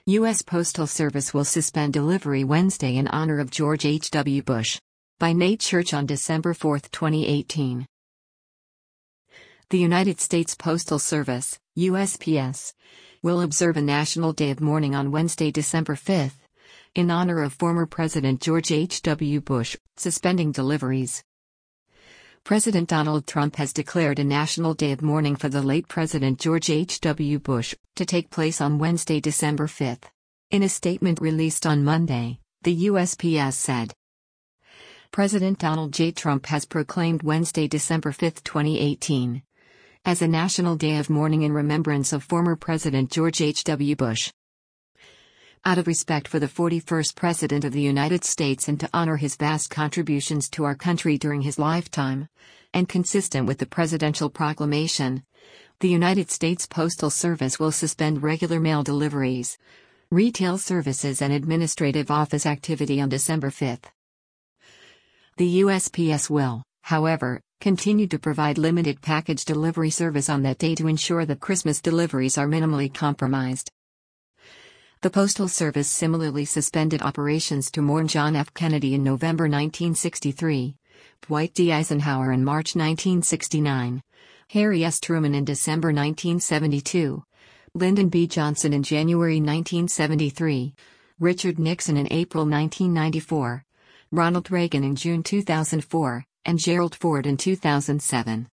U.S. Postal Service will suspend delivery Wednesday in honor of George H. W. Bush. By Nate Church on December 4, 2018. The United States Postal Service, USPS, will observe a National Day of Mourning on Wednesday, December 5, in honor of former President George H. W. Bush, suspending deliveries. President Donald Trump has declared a National Day of Mourning for the late President George H. W. Bush, to take place on Wednesday, December 5. In a statement released on Monday, the USPS said, President Donald J. Trump has proclaimed Wednesday, December 5, 2018, as a National Day of Mourning in remembrance of former President George H. W. Bush. Out of respect for the 41st President of the United States and to honor his vast contributions to our country during his lifetime, and consistent with the presidential proclamation, the United States Postal Service will suspend regular mail deliveries, retail services and administrative office activity on December 5. The USPS will, however, continue to provide limited package delivery service on that day to ensure that Christmas deliveries are minimally compromised. The Postal Service similarly suspended operations to mourn John F. Kennedy in November 1963, Dwight D. Eisenhower in March 1969, Harry S. Truman in December 1972, Lyndon B. Johnson in January 1973, Richard Nixon in April 1994, Ronald Reagan in June 2004, and Gerald Ford in 2007.